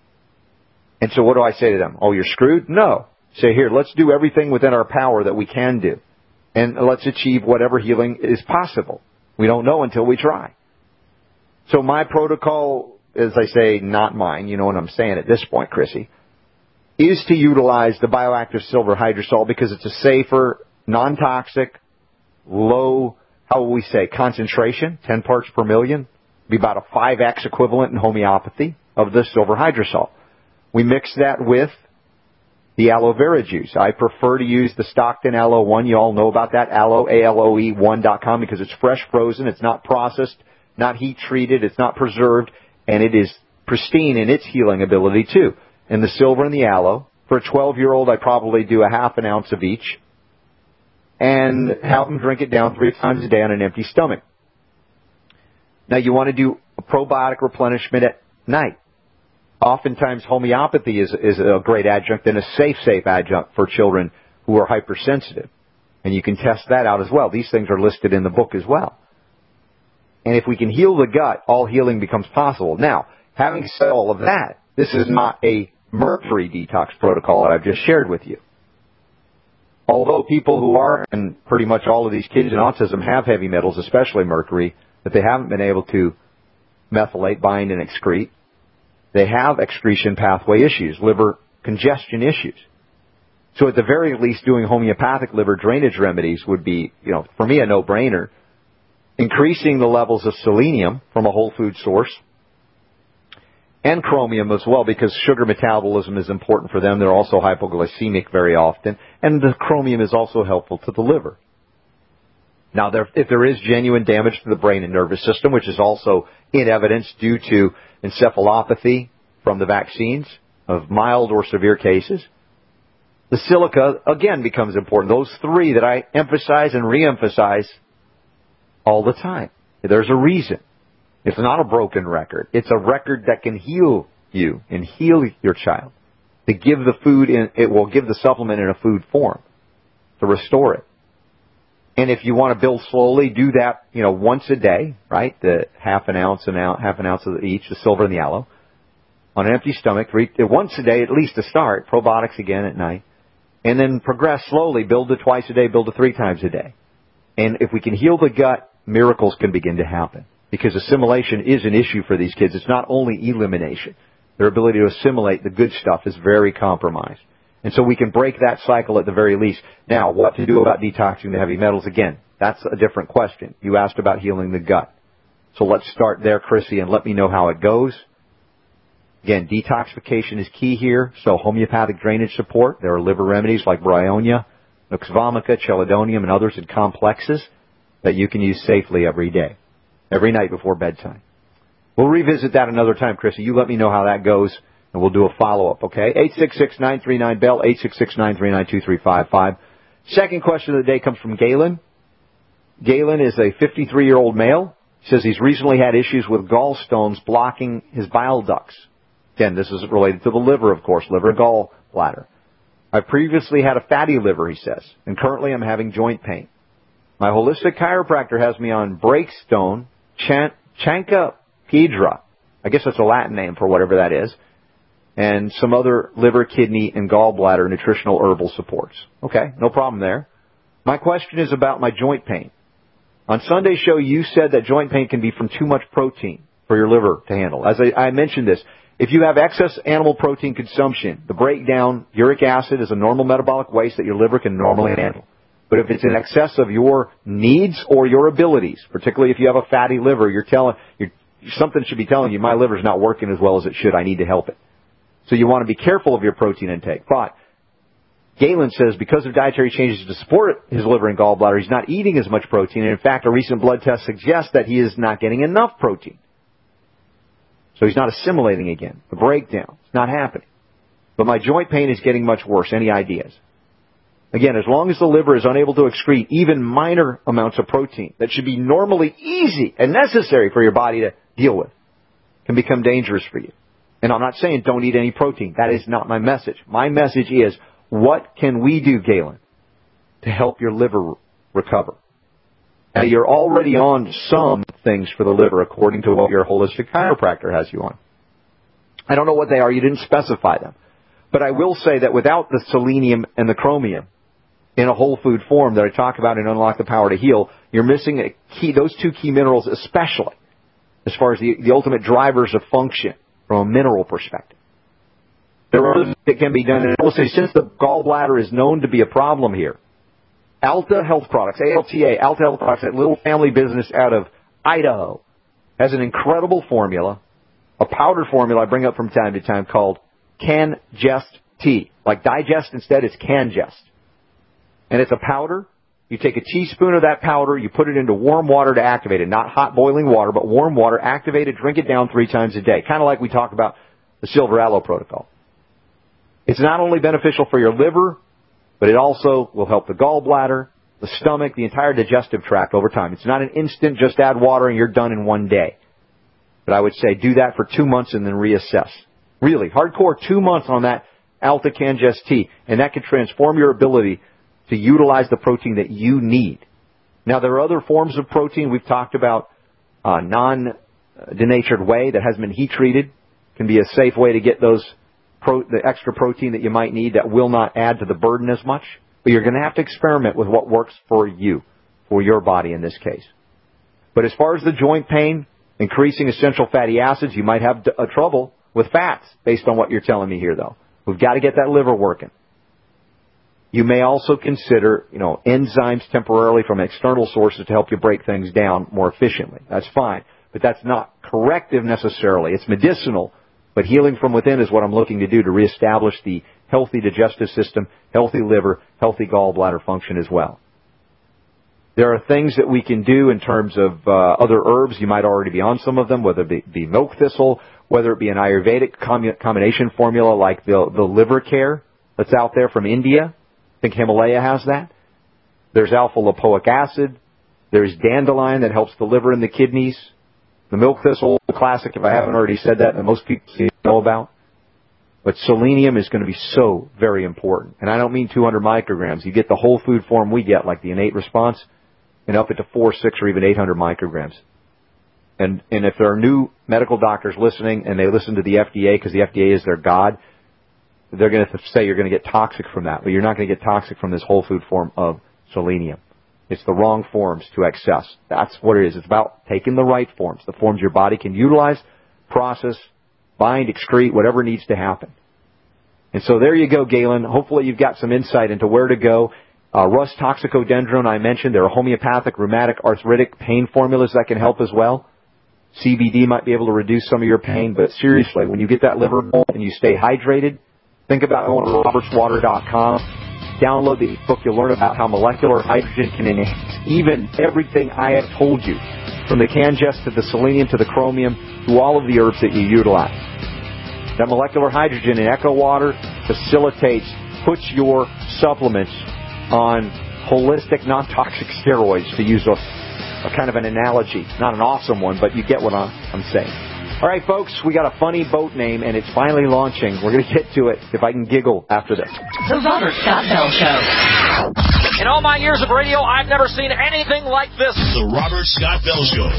And so what do I say to them? Oh, you're screwed? No. Say, here, let's do everything within our power that we can do. And let's achieve whatever healing is possible. We don't know until we try. So my protocol, as I say, not mine, you know what I'm saying at this point, Chrissy, is to utilize the bioactive silver hydrosol because it's a safer, non-toxic, low, how will we say, concentration, ten parts per million, be about a five X equivalent in homeopathy of the silver hydrosol. We mix that with the aloe vera juice. I prefer to use the Stockton Aloe one. You all know about that, aloe, A L O E one dot com, because it's fresh frozen, it's not processed, not heat treated, it's not preserved, and it is pristine in its healing ability too. And the silver and the aloe, for a twelve-year-old, I probably do a half an ounce of each, and have them drink it down three times a day on an empty stomach. Now, you want to do a probiotic replenishment at night. Oftentimes, homeopathy is, is a great adjunct and a safe, safe adjunct for children who are hypersensitive. And you can test that out as well. These things are listed in the book as well. And if we can heal the gut, all healing becomes possible. Now, having said all of that, this is not a mercury detox protocol that I've just shared with you. Although people who are, and pretty much all of these kids in autism have heavy metals, especially mercury, that they haven't been able to methylate, bind, and excrete, they have excretion pathway issues, liver congestion issues. So at the very least, doing homeopathic liver drainage remedies would be, you know, for me, a no-brainer. increasing the levels of selenium from a whole food source, and chromium as well, because sugar metabolism is important for them. They're also hypoglycemic very often, and the chromium is also helpful to the liver. Now, there, if there is genuine damage to the brain and nervous system, which is also in evidence due to encephalopathy from the vaccines of mild or severe cases, the silica, again, becomes important. Those three that I emphasize and reemphasize all the time. There's a reason. It's not a broken record. It's a record that can heal you and heal your child. To give the food in, it will give the supplement in a food form to restore it. And if you want to build slowly, do that, you know, once a day, right? The half an ounce and out, half an ounce of each, the silver and the aloe, on an empty stomach, three, once a day at least to start. Probiotics again at night, and then progress slowly. Build to twice a day, build to three times a day. And if we can heal the gut, miracles can begin to happen. Because assimilation is an issue for these kids. It's not only elimination. Their ability to assimilate the good stuff is very compromised. And so we can break that cycle at the very least. Now, what to do about detoxing the heavy metals? Again, that's a different question. You asked about healing the gut. So let's start there, Chrissy, and let me know how it goes. Again, detoxification is key here. So homeopathic drainage support. There are liver remedies like bryonia, nux vomica, chelidonium, and others in complexes that you can use safely every day, every night before bedtime. We'll revisit that another time, Chrissy. You let me know how that goes, and we'll do a follow-up, okay? eight six six, nine three nine, B E L L, eight six six, nine three nine, two three five five. Second question of the day comes from Galen. Galen is a fifty-three-year-old male. He says he's recently had issues with gallstones blocking his bile ducts. Again, this is related to the liver, of course, liver and gallbladder. I previously had a fatty liver, he says, and currently I'm having joint pain. My holistic chiropractor has me on breakstone, chan- chancapedra. I guess that's a Latin name for whatever that is. And some other liver, kidney, and gallbladder nutritional herbal supports. Okay, no problem there. My question is about my joint pain. On Sunday's show, you said that joint pain can be from too much protein for your liver to handle. As I, I mentioned this, if you have excess animal protein consumption, the breakdown, uric acid is a normal metabolic waste that your liver can normally handle. But if it's in excess of your needs or your abilities, particularly if you have a fatty liver, you're telling, you're, something should be telling you, my liver's not working as well as it should. I need to help it. So you want to be careful of your protein intake. But Galen says because of dietary changes to support his liver and gallbladder, he's not eating as much protein. And in fact, a recent blood test suggests that he is not getting enough protein. So he's not assimilating again. The breakdown is not happening. But my joint pain is getting much worse. Any ideas? Again, as long as the liver is unable to excrete even minor amounts of protein that should be normally easy and necessary for your body to deal with, can become dangerous for you. And I'm not saying don't eat any protein. That is not my message. My message is, what can we do, Galen, to help your liver recover? Now, you're already on some things for the liver according to what your holistic chiropractor has you on. I don't know what they are. You didn't specify them. But I will say that without the selenium and the chromium in a whole food form that I talk about in Unlock the Power to Heal, you're missing a key, those two key minerals especially, as far as the, the ultimate drivers of function from a mineral perspective. There are others that can be done. And I will say, since the gallbladder is known to be a problem here, Alta Health Products, A L T A, Alta Health Products, that little family business out of Idaho, has an incredible formula, a powder formula I bring up from time to time called Cangest Tea. Like digest instead, it's Cangest. And it's a powder. You take a teaspoon of that powder, you put it into warm water to activate it. Not hot boiling water, but warm water. Activate it, drink it down three times a day. Kind of like we talk about the silver aloe protocol. It's not only beneficial for your liver, but it also will help the gallbladder, the stomach, the entire digestive tract over time. It's not an instant, just add water and you're done in one day. But I would say do that for two months and then reassess. Really, hardcore two months on that Alta Cangest Tea, and that can transform your ability to utilize the protein that you need. Now, there are other forms of protein. We've talked about uh, non-denatured whey that has been heat-treated. Can be a safe way to get those Pro, the extra protein that you might need that will not add to the burden as much. But you're going to have to experiment with what works for you, for your body in this case. But as far as the joint pain, increasing essential fatty acids, you might have a trouble with fats based on what you're telling me here, though. We've got to get that liver working. You may also consider, you know, enzymes temporarily from external sources to help you break things down more efficiently. That's fine. But that's not corrective necessarily. It's medicinal. But healing from within is what I'm looking to do to reestablish the healthy digestive system, healthy liver, healthy gallbladder function as well. There are things that we can do in terms of uh, other herbs. You might already be on some of them, whether it be milk thistle, whether it be an Ayurvedic com- combination formula like the, the liver care that's out there from India. I think Himalaya has that. There's alpha-lipoic acid. There's dandelion that helps the liver and the kidneys. The milk thistle, the classic, if I haven't already said that, that most people know about. But selenium is going to be so very important. And I don't mean two hundred micrograms. You get the whole food form we get, like the innate response, and up into four, six, or even eight hundred micrograms. And, and if there are new medical doctors listening and they listen to the F D A because the F D A is their God, they're going to say you're going to get toxic from that. But you're not going to get toxic from this whole food form of selenium. It's the wrong forms to access. That's what it is. It's about taking the right forms, the forms your body can utilize, process, bind, excrete, whatever needs to happen. And so there you go, Galen. Hopefully you've got some insight into where to go. Uh, Rust Toxicodendron, I mentioned. There are homeopathic, rheumatic, arthritic pain formulas that can help as well. C B D might be able to reduce some of your pain. But seriously, when you get that liver ball and you stay hydrated, think about going to roberts water dot com. Download the book. You'll learn about how molecular hydrogen can enhance even everything I have told you, from the Cangest to the selenium to the chromium to all of the herbs that you utilize. That molecular hydrogen in Echo Water facilitates, puts your supplements on holistic, non-toxic steroids, to use a, a kind of an analogy. Not an awesome one, but you get what I'm, I'm saying. All right, folks, we got a funny boat name, and it's finally launching. We're going to get to it, if I can giggle after this. The Robert Scott Bell Show. In all my years of radio, I've never seen anything like this. The Robert Scott Bell Show.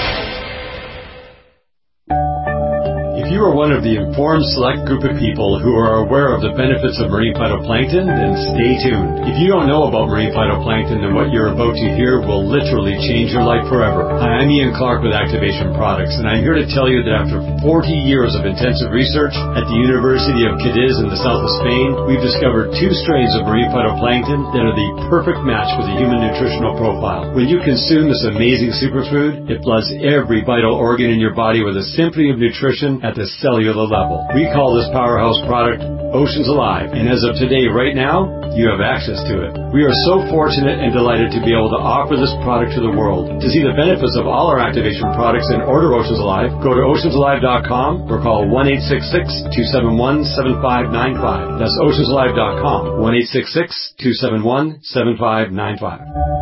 If you are one of the informed select group of people who are aware of the benefits of marine phytoplankton, then stay tuned. If you don't know about marine phytoplankton, then what you're about to hear will literally change your life forever. Hi, I'm Ian Clark with Activation Products, and I'm here to tell you that after forty years of intensive research at the University of Cadiz in the south of Spain, we've discovered two strains of marine phytoplankton that are the perfect match for the human nutritional profile. When you consume this amazing superfood, it floods every vital organ in your body with a symphony of nutrition at the cellular level. We call this powerhouse product Oceans Alive, and as of today, right now, you have access to it. We are so fortunate and delighted to be able to offer this product to the world. To see the benefits of all our activation products and order Oceans Alive, go to oceans alive dot com or call one eight six six, two seven one, seven five nine five. That's oceans alive dot com, one eight six six, two seven one, seven five nine five.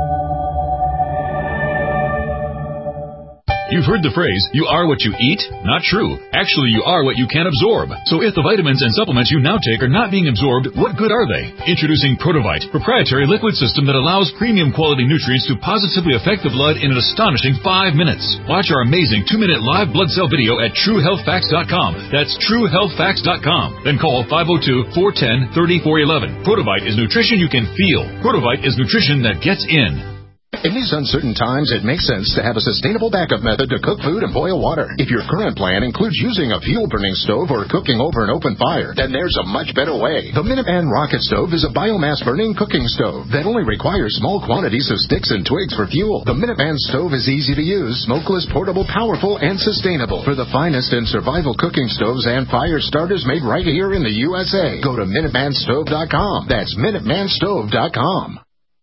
You've heard the phrase, you are what you eat? Not true. Actually, you are what you can absorb. So if the vitamins and supplements you now take are not being absorbed, what good are they? Introducing Protovite, proprietary liquid system that allows premium quality nutrients to positively affect the blood in an astonishing five minutes. Watch our amazing two-minute live blood cell video at true health facts dot com. That's true health facts dot com. Then call five oh two, four one zero, three four one one. Protovite is nutrition you can feel. Protovite is nutrition that gets in. In these uncertain times, it makes sense to have a sustainable backup method to cook food and boil water. If your current plan includes using a fuel-burning stove or cooking over an open fire, then there's a much better way. The Minuteman Rocket Stove is a biomass-burning cooking stove that only requires small quantities of sticks and twigs for fuel. The Minuteman Stove is easy to use, smokeless, portable, powerful, and sustainable. For the finest in survival cooking stoves and fire starters made right here in the U S A, go to minuteman stove dot com. That's minuteman stove dot com.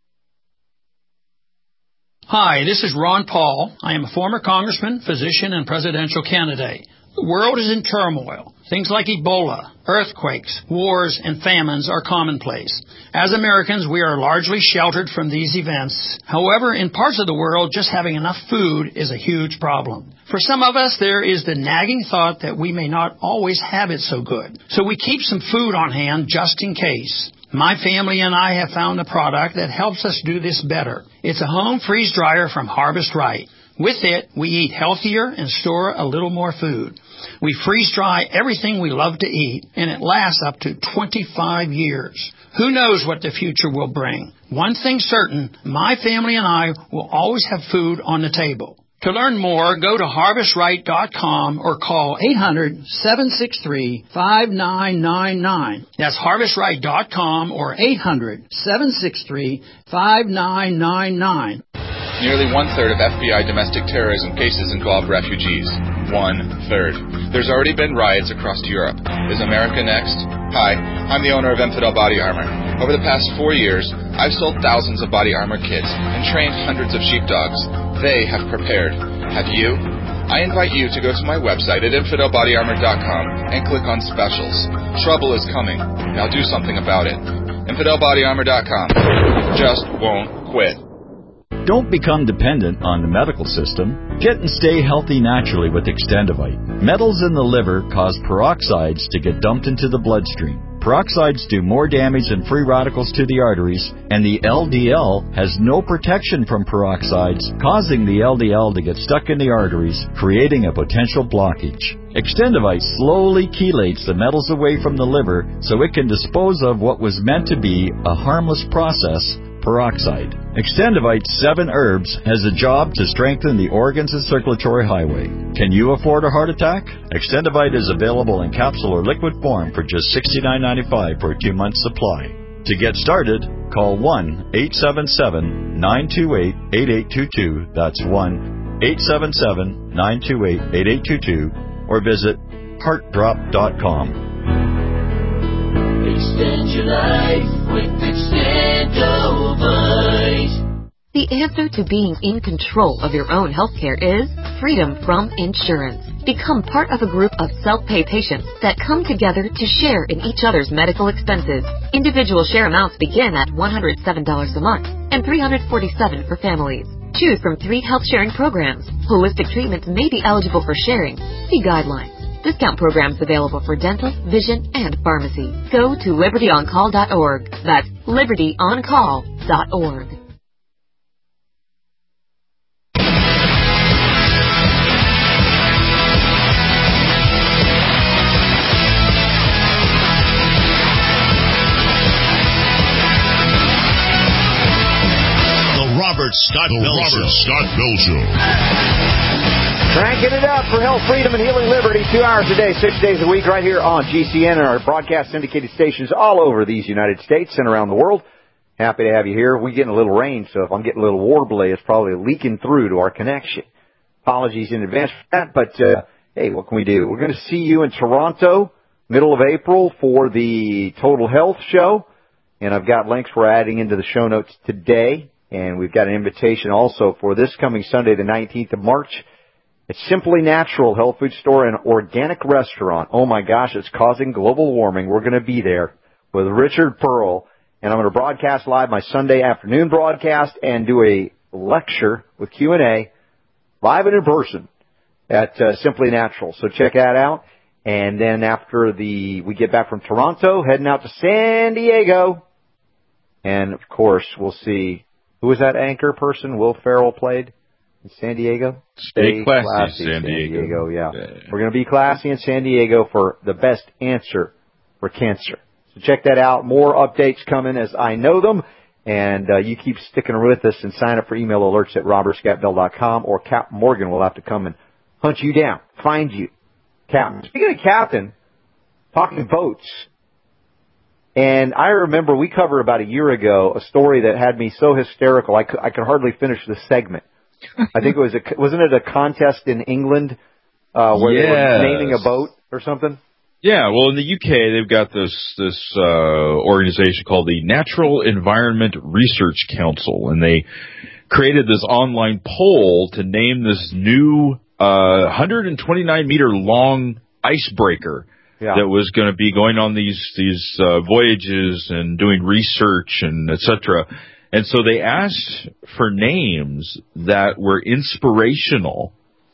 Hi, this is Ron Paul. I am a former congressman, physician, and presidential candidate. The world is in turmoil. Things like Ebola, earthquakes, wars, and famines are commonplace. As Americans, we are largely sheltered from these events. However, in parts of the world, just having enough food is a huge problem. For some of us, there is the nagging thought that we may not always have it so good. So we keep some food on hand just in case. My family and I have found a product that helps us do this better. It's a home freeze dryer from Harvest Right. With it, we eat healthier and store a little more food. We freeze dry everything we love to eat, and it lasts up to twenty-five years. Who knows what the future will bring? One thing certain, my family and I will always have food on the table. To learn more, go to harvest right dot com or call eight hundred, seven six three, five nine nine nine. That's harvest right dot com or eight hundred, seven six three, five nine nine nine. Nearly one-third of F B I domestic terrorism cases involve refugees. One-third. There's already been riots across Europe. Is America next? Hi, I'm the owner of Infidel Body Armor. Over the past four years, I've sold thousands of body armor kits and trained hundreds of sheepdogs. They have prepared. Have you? I invite you to go to my website at infidel body armor dot com and click on specials. Trouble is coming. Now do something about it. infidel body armor dot com. Just won't quit. Don't become dependent on the medical system. Get and stay healthy naturally with Extendivite. Metals in the liver cause peroxides to get dumped into the bloodstream. Peroxides do more damage than free radicals to the arteries, and the L D L has no protection from peroxides, causing the L D L to get stuck in the arteries, creating a potential blockage. Extendivite slowly chelates the metals away from the liver so it can dispose of what was meant to be a harmless process, peroxide. Extendivite seven herbs has a job to strengthen the organs and circulatory highway. Can you afford a heart attack? Extendivite is available in capsule or liquid form for just sixty-nine ninety-five for a two-month supply. To get started, call one eight seven seven, nine two eight, eight eight two two. That's one eight seven seven, nine two eight, eight eight two two or visit heart drop dot com. Extend your life with Extendivite. The answer to being in control of your own healthcare is freedom from insurance. Become part of a group of self-pay patients that come together to share in each other's medical expenses. Individual share amounts begin at one hundred seven dollars a month and three hundred forty-seven dollars for families. Choose from three health sharing programs. Holistic treatments may be eligible for sharing. See guidelines. Discount programs available for dental, vision, and pharmacy. Go to liberty on call dot org. That's liberty on call dot org. Robert Scott the Bell Robert Show. Scott Bell Show. Cranking it up for health, freedom, and healing liberty. Two hours a day, six days a week, right here on G C N and our broadcast syndicated stations all over these United States and around the world. Happy to have you here. We're getting a little rain, so if I'm getting a little warbly, it's probably leaking through to our connection. Apologies in advance for that, but uh, hey, what can we do? We're going to see you in Toronto, middle of April, for the Total Health Show, and I've got links we're adding into the show notes today. And we've got an invitation also for this coming Sunday, the nineteenth of March. It's Simply Natural Health Food Store and Organic Restaurant. Oh, my gosh, it's causing global warming. We're going to be there with Richard Pearl. And I'm going to broadcast live my Sunday afternoon broadcast and do a lecture with Q and A live and in person at uh, Simply Natural. So check that out. And then after the we get back from Toronto, heading out to San Diego. And, of course, we'll see. Who was that anchor person Will Ferrell played in San Diego? Stay, Stay classy, classy, San, San Diego. Diego yeah. yeah. We're going to be classy in San Diego for the best answer for cancer. So check that out. More updates coming as I know them. And uh, you keep sticking with us and sign up for email alerts at robert scott bell dot com, or Captain Morgan will have to come and hunt you down, find you. Captain. Speaking of Captain, talking boats. And I remember we covered about a year ago a story that had me so hysterical I could, I could hardly finish the segment. I think it was a, wasn't it a contest in England uh, where yes. they were naming a boat or something? Yeah, well, in the U K they've got this this uh, organization called the Natural Environment Research Council, and they created this online poll to name this new uh, one hundred twenty-nine meter long icebreaker. Yeah. That was going to be going on these these uh, voyages and doing research and et cetera. And so they asked for names that were inspirational,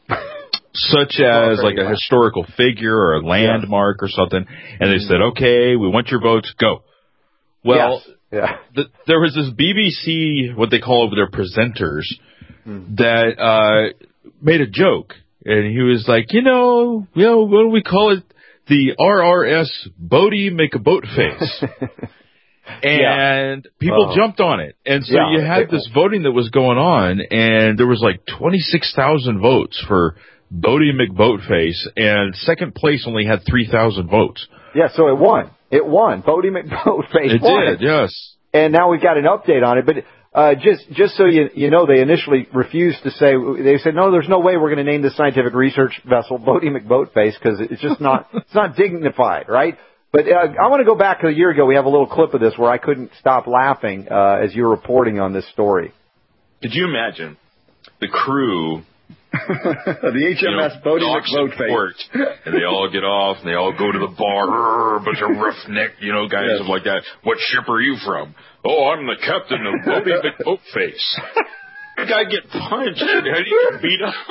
such as like a historical figure or a landmark yeah. or something. And they said, okay, we want your votes, go. Well, yes. yeah. the, there was this B B C, what they call over their presenters, mm. that uh, made a joke. And he was like, you know, you know, what do we call it? The R R S Boaty Make a Boat Face. And yeah. people oh. jumped on it. And so yeah, you had this voting that was going on, and there was like twenty-six thousand votes for Bodie McBoatface, and second place only had three thousand votes. Yeah, so it won. It won. Bodie McBoatface it won. It did, yes. And now we've got an update on it, but uh, just just so you you know, they initially refused to say. They said, no, there's no way we're going to name the scientific research vessel Bodie McBoatface because it's just not it's not dignified, right? But uh, I want to go back to a year ago. We have a little clip of this where I couldn't stop laughing uh, as you were reporting on this story. Could you imagine the crew? the H M S you know, Bodie McBoatface. And they all get off, and they all go to the bar, a bunch of roughneck, you know, guys yes. like that. What ship are you from? Oh, I'm the captain of Bodie McBoatface. The guy get punched, and how do you get beat up?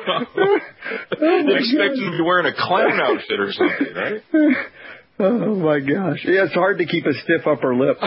oh they expect him to be wearing a clown outfit or something, right? Oh, my gosh. Yeah, it's hard to keep a stiff upper lip.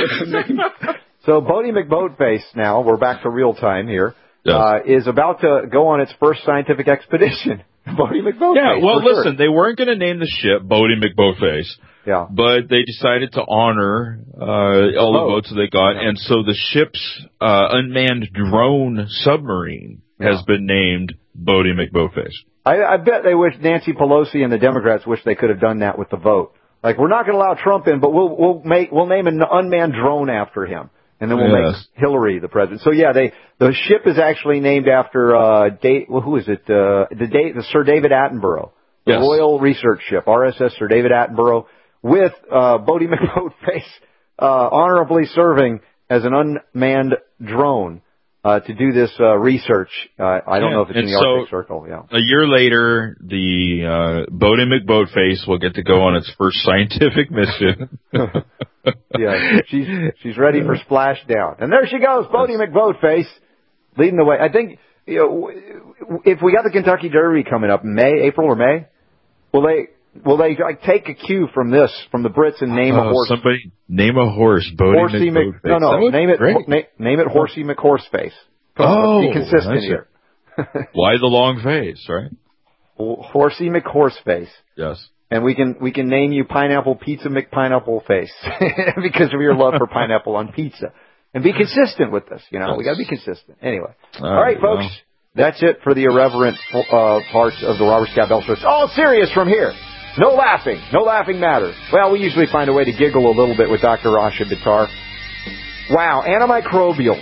So Bodie McBoatface now, we're back to real time here. Yes. Uh, is about to go on its first scientific expedition. Bodie McBoatface. Yeah, well, listen, sure. they weren't going to name the ship Bodie McBoatface. Yeah. But they decided to honor uh, all the oh. votes that they got, and so the ship's uh, unmanned drone submarine yeah. has been named Bodie McBoatface. I, I bet they wish Nancy Pelosi and the Democrats wish they could have done that with the vote. Like, we're not going to allow Trump in, but we'll we'll make we'll name an unmanned drone after him. And then we'll yes. make Hillary the president. So yeah, they the ship is actually named after uh, da- well, who is it? Uh, the, da- the Sir David Attenborough, the yes. Royal Research Ship, R S S Sir David Attenborough, with uh, Bodie McBoatface uh, honorably serving as an unmanned drone uh, to do this uh, research. Uh, I don't yeah. know if it's and in the so, Arctic Circle. Yeah. A year later, the uh, Bodie McBoatface will get to go on its first scientific mission. Yeah, she's she's ready for splashdown, and there she goes, Bodie McBoatface, leading the way. I think you know if we got the Kentucky Derby coming up in May, April or May, will they will they like take a cue from this from the Brits and name oh, a horse? Somebody name a horse, Bodie Horsey McBoatface. Mc, no, no, name it ho- na- name it Horsey McHorseface. Come on, oh, let's be consistent here. Why the long face, right? Horsey McHorseface. Yes. And we can we can name you Pineapple Pizza McPineapple Face because of your love for pineapple on pizza. And be consistent with this, you know. Yes. We got to be consistent. Anyway. All, All right, folks. Well. That's it for the irreverent uh, parts of the Robert Scott Bell Show. It's all serious from here. No laughing. No laughing matters. Well, we usually find a way to giggle a little bit with Doctor Rasha Buttar. Wow, antimicrobials.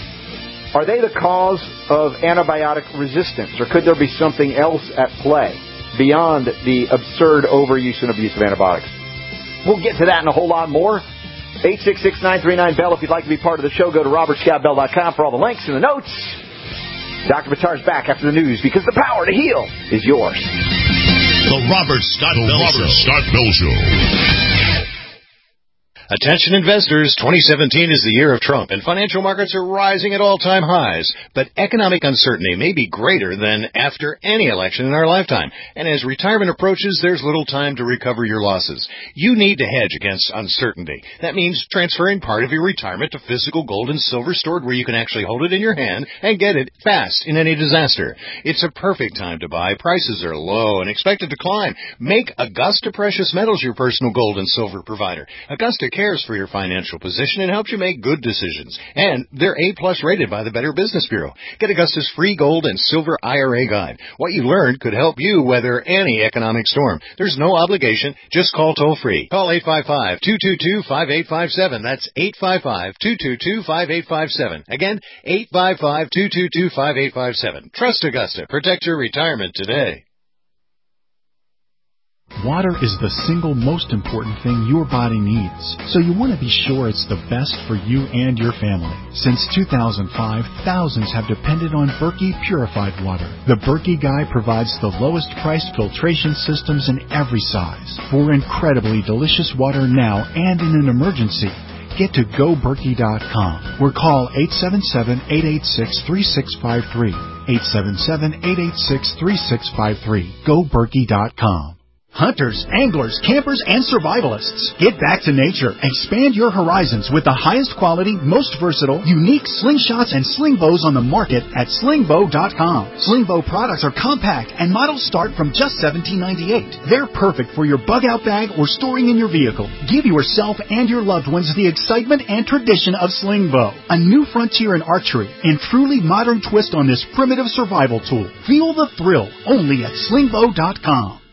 Are they the cause of antibiotic resistance, or could there be something else at play beyond the absurd overuse and abuse of antibiotics? We'll get to that and a whole lot more. eight six six, nine three nine, B E L L. If you'd like to be part of the show, go to robert scott bell dot com for all the links and the notes. Doctor Buttar's back after the news because the power to heal is yours. The Robert Scott the Bell Robert Show. Scott Bell Show. Attention investors, twenty seventeen is the year of Trump, and financial markets are rising at all-time highs. But economic uncertainty may be greater than after any election in our lifetime. And as retirement approaches, there's little time to recover your losses. You need to hedge against uncertainty. That means transferring part of your retirement to physical gold and silver stored where you can actually hold it in your hand and get it fast in any disaster. It's a perfect time to buy. Prices are low and expected to climb. Make Augusta Precious Metals your personal gold and silver provider. Augusta cares for your financial position and helps you make good decisions. And they're A-plus rated by the Better Business Bureau. Get Augusta's free gold and silver I R A guide. What you learned could help you weather any economic storm. There's no obligation. Just call toll-free. Call eight five five, two two two, five eight five seven. That's eight five five, two two two, five eight five seven. Again, eight five five, two two two, five eight five seven. Trust Augusta. Protect your retirement today. Water is the single most important thing your body needs, so you want to be sure it's the best for you and your family. Since two thousand five, thousands have depended on Berkey Purified Water. The Berkey Guy provides the lowest priced filtration systems in every size for incredibly delicious water now and in an emergency. Get to go berkey dot com or call eight seven seven, eight eight six, three six five three. eight seven seven, eight eight six, three six five three. go berkey dot com. Hunters, anglers, campers, and survivalists. Get back to nature. Expand your horizons with the highest quality, most versatile, unique slingshots and sling bows on the market at sling bow dot com. Sling bow products are compact and models start from just seventeen ninety-eight. They're perfect for your bug out bag or storing in your vehicle. Give yourself and your loved ones the excitement and tradition of sling bow. A new frontier in archery and truly modern twist on this primitive survival tool. Feel the thrill only at sling bow dot com.